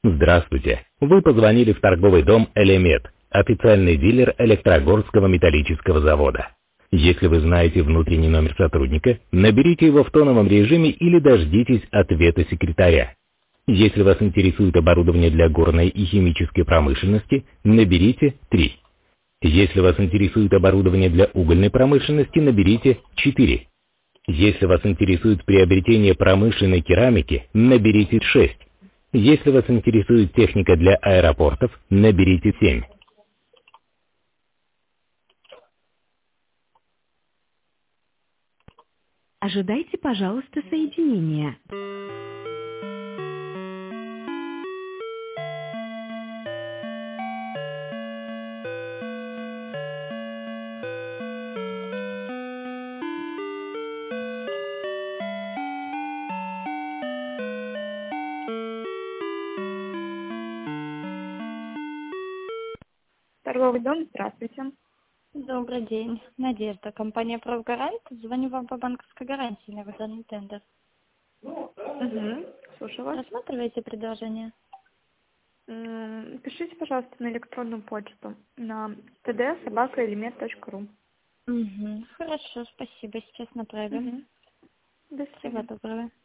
Здравствуйте. Вы позвонили в торговый дом «Элемет», официальный дилер Электрогорского металлического завода. Если вы знаете внутренний номер сотрудника, наберите его в тоновом режиме или дождитесь ответа секретаря. Если вас интересует оборудование для горной и химической промышленности, наберите 3. Если вас интересует оборудование для угольной промышленности, наберите 4. Если вас интересует приобретение промышленной керамики, наберите 6. Если вас интересует техника для аэропортов, наберите 7. Ожидайте, пожалуйста, соединения. Торговый дом, здравствуйте. Добрый день. Надежда, компания «Правгарант». Звоню вам по банковской гарантии на данный тендер. Угу. Слушаю вас. Рассматриваете предложение? Пишите, пожалуйста, на электронную почту на td@elemet.ru. Угу. Хорошо, спасибо. Сейчас направим. Угу. До Всего свидания. доброго.